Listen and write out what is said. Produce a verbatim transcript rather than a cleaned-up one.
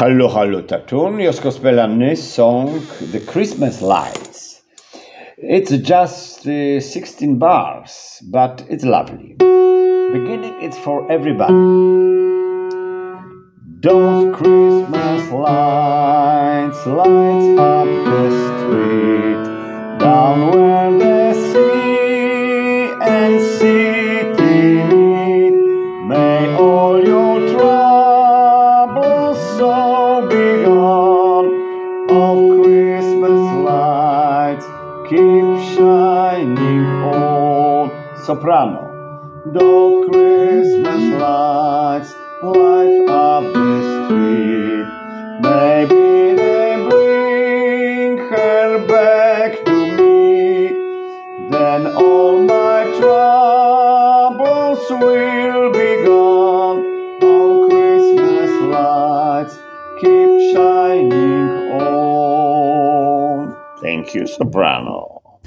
Hallo, hallo, Tatun. Josko spela new song, The Christmas Lights. It's just uh, sixteen bars, but it's lovely. Beginning, it's for everybody. Those Christmas lights, lights up the street, down where the sea and city meet. May all your troubles so be gone. Of Christmas lights keep shining on. Soprano. Those Christmas lights light up the street. Maybe they bring her back to me. Then all my troubles will be gone. All Christmas lights keep shining on. Thank you, soprano.